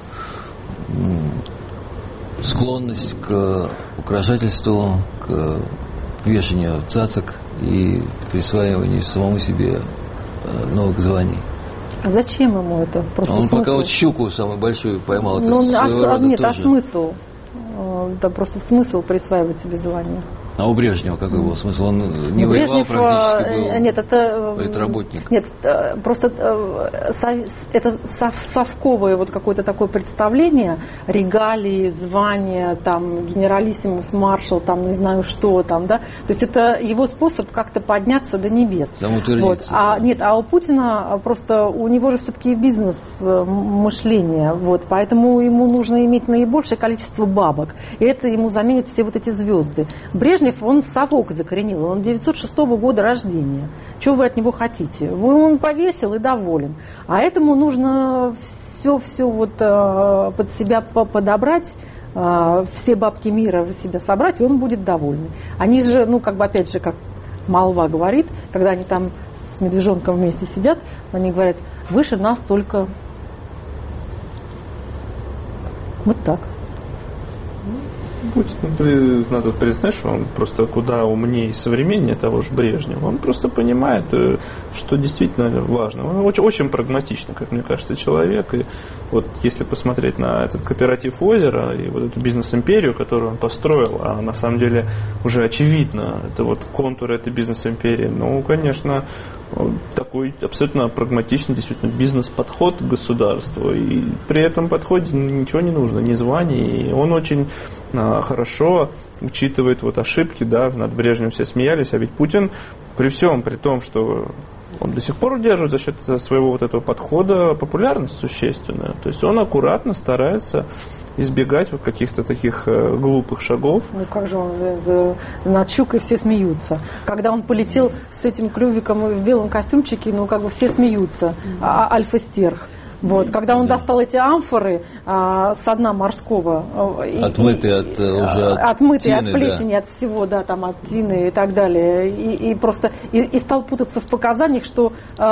склонность к украшательству, к вешанию цацок и присваиванию самому себе новых званий? А зачем ему это? Просто Он смысл? пока вот щуку самую большую поймал. Это Нет, тоже... а смысл? Да просто смысл присваивать себе звание. А у Брежнева какой был смысл? Он не воевал практически, был нет, это политработник. Нет, просто это совковое вот какое-то такое представление, регалии, звания, там, генералиссимус, маршал, там, не знаю что там, да. То есть это его способ как-то подняться до небес. Самоутвердиться. Вот. А у Путина просто, у него же все-таки бизнес-мышление, вот, поэтому ему нужно иметь наибольшее количество бабок. И это ему заменит все вот эти звезды. Брежнев, он совок закоренил, он 906 года рождения. Чего вы от него хотите? Он повесил и доволен. А этому нужно все вот под себя подобрать, все бабки мира в себя собрать, и он будет довольный. Они же, опять же, как молва говорит, когда они там с медвежонком вместе сидят, они говорят, выше нас только вот так. Путин, надо признать, что он просто куда умнее и современнее того же Брежнева. Он просто понимает, что действительно важно. Он очень, очень прагматичный, как мне кажется, человек. И вот если посмотреть на этот кооператив «Озеро» и вот эту бизнес-империю, которую он построил, а на самом деле уже очевидно, это вот контуры этой бизнес-империи, конечно, такой абсолютно прагматичный, действительно, бизнес-подход к государству. И при этом подходе ничего не нужно, ни званий. И он очень хорошо учитывает вот ошибки, да, над Брежневым все смеялись, а ведь Путин при том, что он до сих пор удерживает за счет своего вот этого подхода популярность существенную. То есть он аккуратно старается избегать вот каких-то таких глупых шагов. Как же он над щукой все смеются. Когда он полетел с этим клювиком в белом костюмчике, все смеются. Альфа-стерх. Вот, когда он достал эти амфоры со дна морского, отмытые от тины, от плесени, да. От всего, да, там от тины и так далее, и стал путаться в показаниях, что,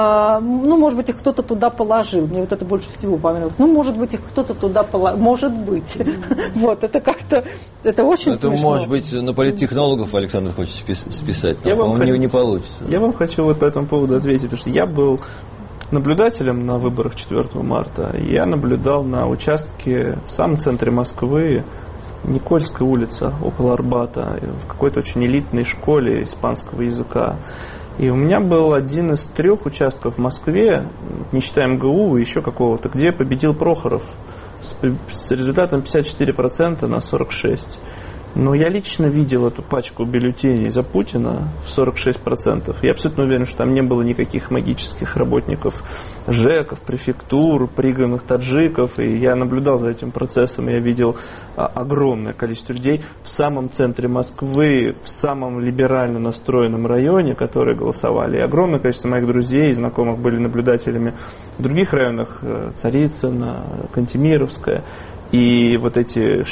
может быть, их кто-то туда положил. Мне вот это больше всего понравилось. Может быть, их кто-то туда положил. Может быть. Вот, это как-то, это очень смешно. Это, может быть, на политтехнологов Александр хочет списать. По-моему, не получится. Я вам хочу вот по этому поводу ответить, потому что я был наблюдателем на выборах 4 марта. Я наблюдал на участке в самом центре Москвы, Никольская улица, около Арбата, в какой-то очень элитной школе испанского языка. И у меня был один из 3 участков в Москве, не считая МГУ и еще какого-то, где победил Прохоров с результатом 54% на 46%. Но я лично видел эту пачку бюллетеней за Путина в 46%. Я абсолютно уверен, что там не было никаких магических работников ЖЭКов, префектур, пригнанных таджиков. И я наблюдал за этим процессом, и я видел огромное количество людей в самом центре Москвы, в самом либерально настроенном районе, которые голосовали. И огромное количество моих друзей и знакомых были наблюдателями в других районах, Царицына, Кантемировская. И вот эти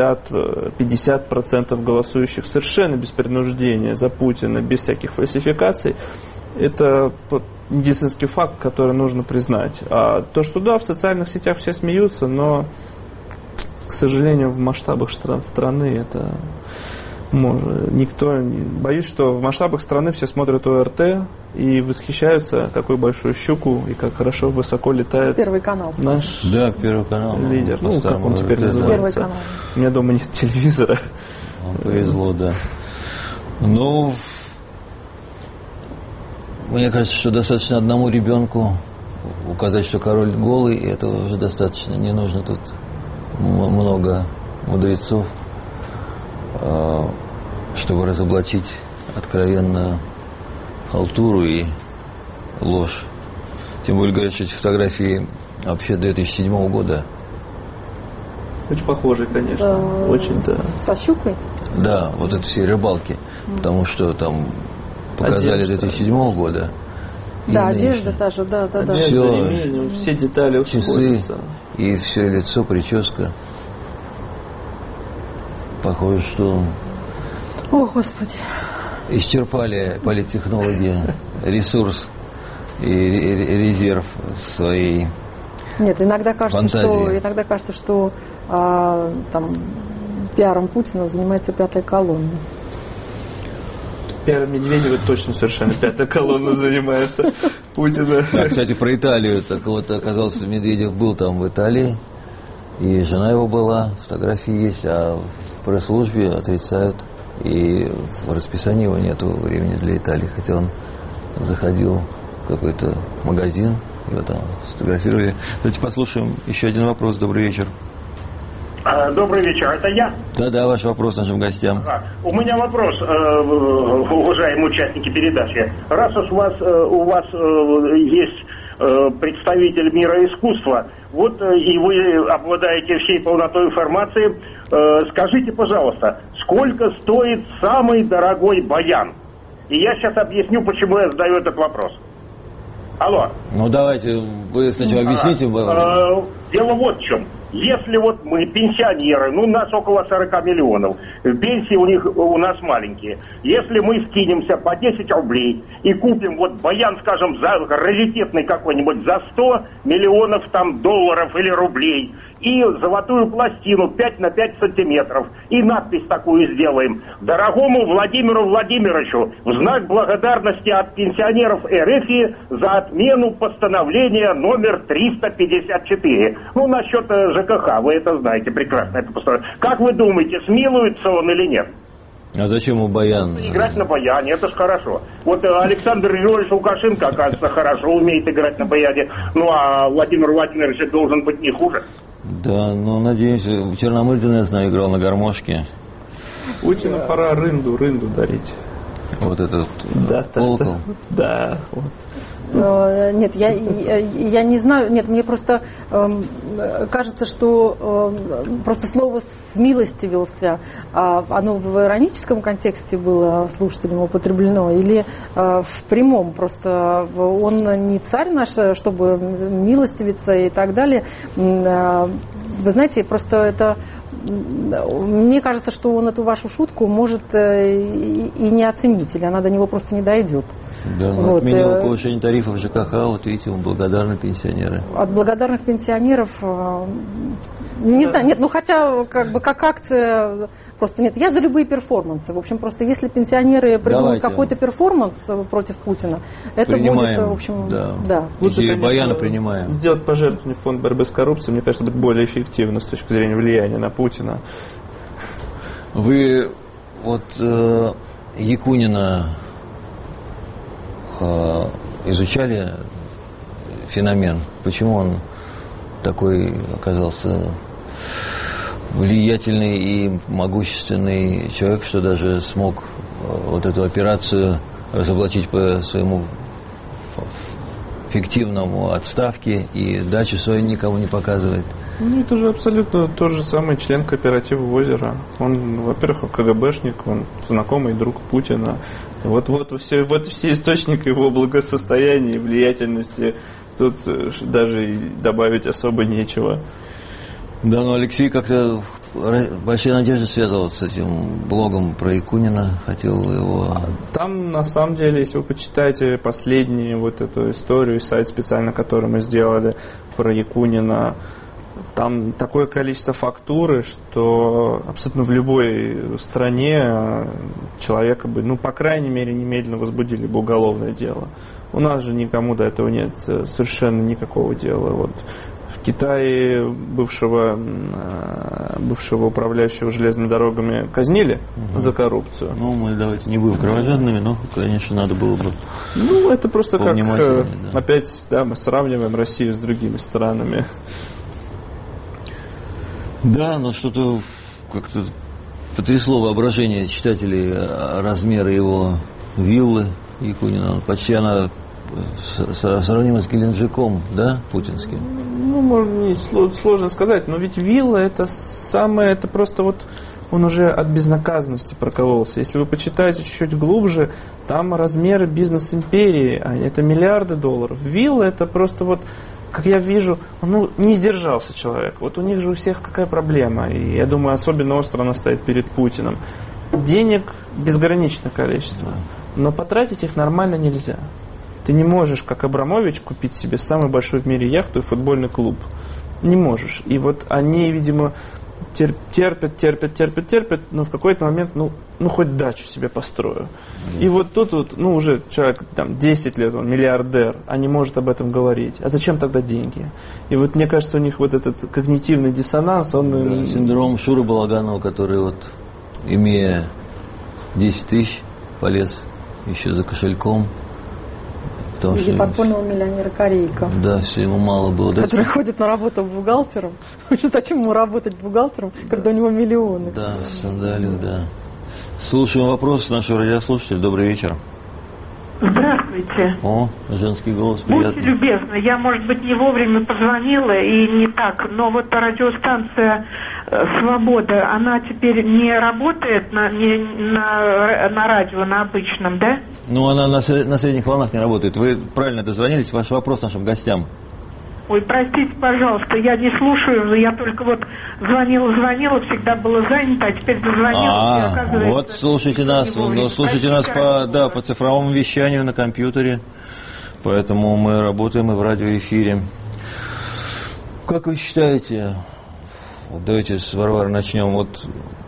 60-50% голосующих совершенно без принуждения за Путина, без всяких фальсификаций, это медицинский факт, который нужно признать. А то, что да, в социальных сетях все смеются, но, к сожалению, в масштабах страны это боюсь, что в масштабах страны все смотрят ОРТ и восхищаются, какую большую щуку и как хорошо высоко летает Первый канал. Наш Первый канал, лидер. Как он теперь называется. Первый канал. У меня дома нет телевизора. Вам повезло, да. Мне кажется, что достаточно одному ребенку указать, что король голый, и этого уже достаточно. Не нужно тут много мудрецов, чтобы разоблачить откровенную халтуру и ложь. Тем более, говорят, что эти фотографии вообще 2007 года. Очень похожие, конечно. Очень, да. Со щукой? Да, вот это все рыбалки. Потому что там показали 2007 года. Да, одежда та же, да. Все, ремень, все детали часы, и все лицо, прическа. Похоже, что... О, Господи. Исчерпали политтехнологи ресурс и резерв своей фантазии. Иногда кажется, что пиаром Путина занимается пятая колонна. Медведева точно совершенно пятая колонна занимается Путина. Кстати, про Италию. Так вот, оказался, Медведев был там в Италии, и жена его была, фотографии есть, а в пресс-службе отрицают, и в расписании его нету времени для Италии. Хотя он заходил в какой-то магазин, его там сфотографировали. Давайте послушаем еще один вопрос. Добрый вечер. Добрый вечер, это я? Да, ваш вопрос нашим гостям. У меня вопрос, уважаемые участники передачи. Раз уж у вас есть представитель мира искусства, вот и вы обладаете всей полнотой информации, скажите, пожалуйста, сколько стоит самый дорогой баян? И я сейчас объясню, почему я задаю этот вопрос. Алло. Ну давайте, вы сначала объясните. Дело вот в чем. Если вот мы пенсионеры, нас около 40 миллионов, пенсии у нас маленькие. Если мы скинемся по 10 рублей и купим вот баян, скажем, раритетный какой-нибудь за 100 миллионов там долларов или рублей, и золотую пластину 5 на 5 сантиметров, и надпись такую сделаем: дорогому Владимиру Владимировичу, в знак благодарности от пенсионеров РФ за отмену постановления номер 354. Насчет ЖКХ, вы это знаете прекрасно. Это постановление. Как вы думаете, смилуется он или нет? А зачем ему баян? Играть на баяне, это ж хорошо. Вот Александр Григорьевич Лукашенко, оказывается, хорошо умеет играть на баяне. А Владимир Владимирович должен быть не хуже. Да, надеемся. Черномырдин, я знаю, играл на гармошке. Путину пора рынду дарить. Вот этот колокол. Да, вот. Нет, я не знаю. Нет, мне просто кажется, что просто слово «смилостивился», оно в ироническом контексте было слушателям употреблено или в прямом? Просто он не царь наш, чтобы милостивиться и так далее. Вы знаете, просто это... Мне кажется, что он эту вашу шутку может и не оценить, или она до него просто не дойдет. Да, он отменил повышение тарифов ЖКХ, вот видите, ему благодарны пенсионеры. От благодарных пенсионеров, не знаю, нет, хотя как акция, просто нет, я за любые перформансы. В общем, просто если пенсионеры придумают какой-то перформанс против Путина, это будет, в общем, да. Лучше, конечно, баяна принимаем. Сделать пожертвование в фонд борьбы с коррупцией, мне кажется, будет более эффективно с точки зрения влияния на Путина. Вы Якунина изучали феномен, почему он такой оказался влиятельный и могущественный человек, что даже смог вот эту операцию разоблачить по своему фиктивному отставке и дачу свою никому не показывает. Это же абсолютно тот же самый член кооператива «Озеро». Он, во-первых, КГБшник, он знакомый друг Путина. Вот все источники его благосостояния и влиятельности. Тут даже добавить особо нечего. Да, но Алексей как-то большие надежды связывал с этим блогом про Якунина, хотел его... Там, на самом деле, если вы почитаете последнюю эту историю, сайт специально, который мы сделали про Якунина, там такое количество фактуры, что абсолютно в любой стране человека бы, по крайней мере, немедленно возбудили бы уголовное дело. У нас же никому до этого нет совершенно никакого дела. В Китае бывшего управляющего железными дорогами казнили за коррупцию. Мы давайте не будем кровожадными, но, конечно, надо было бы. Это просто как опять, мы сравниваем Россию с другими странами. Да, но что-то как-то потрясло воображение читателей размеры его виллы Якунина. Почти она сравнима с Геленджиком, да, путинским? Сложно сказать, но ведь вилла это просто он уже от безнаказанности прокололся. Если вы почитаете чуть-чуть глубже, там размеры бизнес-империи, это миллиарды долларов. Вилла это просто как я вижу, не сдержался человек. У них же у всех какая проблема. И я думаю, особенно остро она стоит перед Путиным. Денег безграничное количество, но потратить их нормально нельзя. Ты не можешь, как Абрамович, купить себе самый большой в мире яхту и футбольный клуб. Не можешь. И они, видимо, терпят, но в какой-то момент, ну хоть дачу себе построю. И вот тут вот, уже человек там 10 лет, он миллиардер, а не может об этом говорить. А зачем тогда деньги? И вот мне кажется, у них вот этот когнитивный диссонанс, он... Да, синдром Шуры Балаганова, который вот, имея 10 тысяч, полез еще за кошельком. Или подпольного миллионера Корейка. Да, все ему мало было. Который ходит на работу бухгалтером. Зачем ему работать бухгалтером, когда у него миллионы? Да, в сандалиях, да. Слушаем вопрос нашего радиослушателя. Добрый вечер. Здравствуйте. О, женский голос, приятный. Будьте любезны, я, может быть, не вовремя позвонила и не так, но вот радиостанция «Свобода», она теперь не работает на радио, на обычном, да? Ну, она на средних волнах не работает. Вы правильно дозвонились, ваш вопрос нашим гостям. Ой, простите, пожалуйста, я не слушаю, я только вот звонила, всегда было занято, а теперь дозвонилась. Вот слушайте нас, по цифровому вещанию на компьютере, поэтому мы работаем и в радиоэфире. Как вы считаете, давайте с Варвары начнем, вот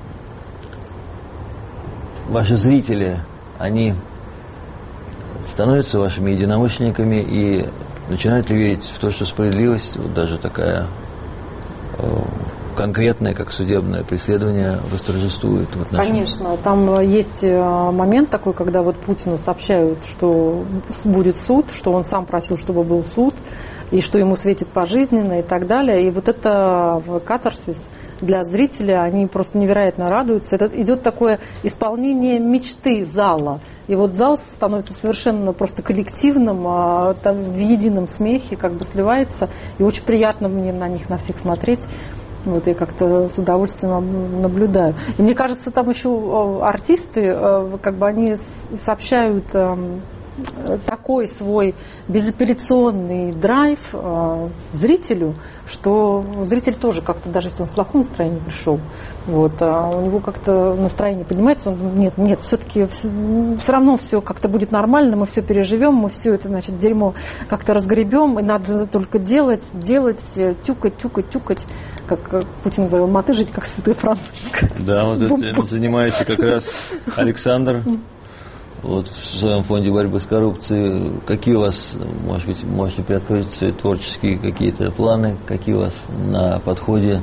ваши зрители, они становятся вашими единомышленниками и начинают ли верить в то, что справедливость, вот даже такая конкретная, как судебное преследование, восторжествует? Конечно, там есть момент такой, когда вот Путину сообщают, что будет суд, что он сам просил, чтобы был суд, и что ему светит пожизненно и так далее. И вот это катарсис для зрителя, они просто невероятно радуются. Это идет такое исполнение мечты зала. И вот зал становится совершенно просто коллективным, там, в едином смехе как бы сливается. И очень приятно мне на них, на всех смотреть. Вот я как-то с удовольствием наблюдаю. И мне кажется, там еще артисты, как бы они сообщают такой свой безапелляционный драйв зрителю, что зритель тоже как-то, даже если он в плохом настроении пришел, вот, у него как-то настроение поднимается, он нет, все-таки все равно все как-то будет нормально, мы все переживем, мы все это, значит, дерьмо как-то разгребем, и надо только делать, тюкать, как Путин говорил, мотыжить, как Святой Франциск. Да, вот этим занимается как раз Александр. Вот в своем фонде борьбы с коррупцией, какие у вас, может быть, можете приоткрыть свои творческие какие-то планы, какие у вас на подходе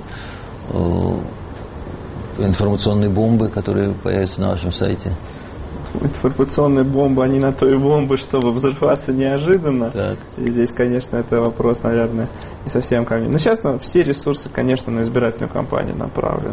информационные бомбы, которые появятся на вашем сайте? Информационные бомбы, они на то и бомбы, чтобы взрываться неожиданно. Так. И здесь, конечно, это вопрос, наверное, не совсем ко мне. Но сейчас все ресурсы, конечно, на избирательную кампанию направлены.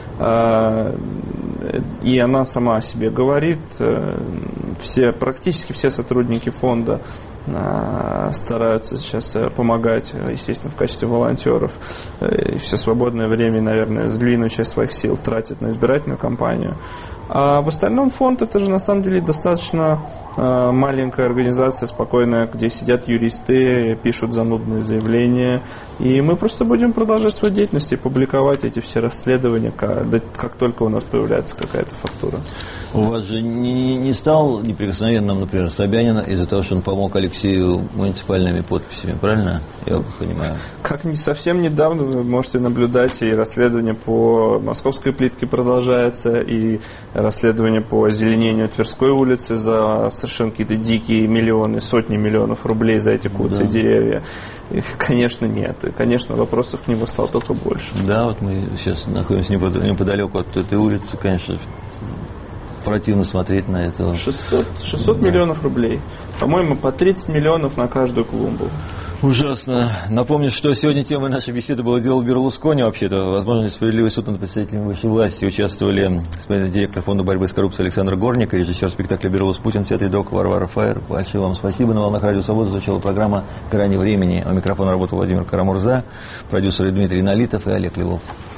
И она сама о себе говорит. Практически все сотрудники фонда стараются сейчас помогать, естественно, в качестве волонтеров. И все свободное время, наверное, длинную часть своих сил тратят на избирательную кампанию. А в остальном фонд это же на самом деле достаточно маленькая организация, спокойная, где сидят юристы, пишут занудные заявления. И мы просто будем продолжать свою деятельность и публиковать эти все расследования, как только у нас появляется какая-то фактура. У вас же не стал неприкосновенным, например, Собянина из-за того, что он помог Алексею муниципальными подписями, правильно? Я понимаю. Как не совсем недавно вы можете наблюдать, и расследование по Московской плитке продолжается, и расследование по озеленению Тверской улицы за совершенно какие-то дикие миллионы, сотни миллионов рублей за эти куцы деревья. И, конечно, нет. И, конечно, вопросов к нему стало только больше. Да, вот мы сейчас находимся неподалеку от этой улицы, конечно, противно смотреть на это. 600 миллионов рублей. По-моему, по 30 миллионов на каждую клумбу. Ужасно. Напомню, что сегодня темой нашей беседы было дело Берлускони. Вообще-то, возможно, справедливый суд над представителями высшей власти. Участвовали директор фонда борьбы с коррупцией Александр Горник и режиссер спектакля «Берлус Путин», театр-док Варвара Фаер. Большое вам спасибо. На волнах Радио Свобода звучала программа «Грани времени». У микрофона работал Владимир Карамурза, продюсеры Дмитрий Налитов и Олег Львов.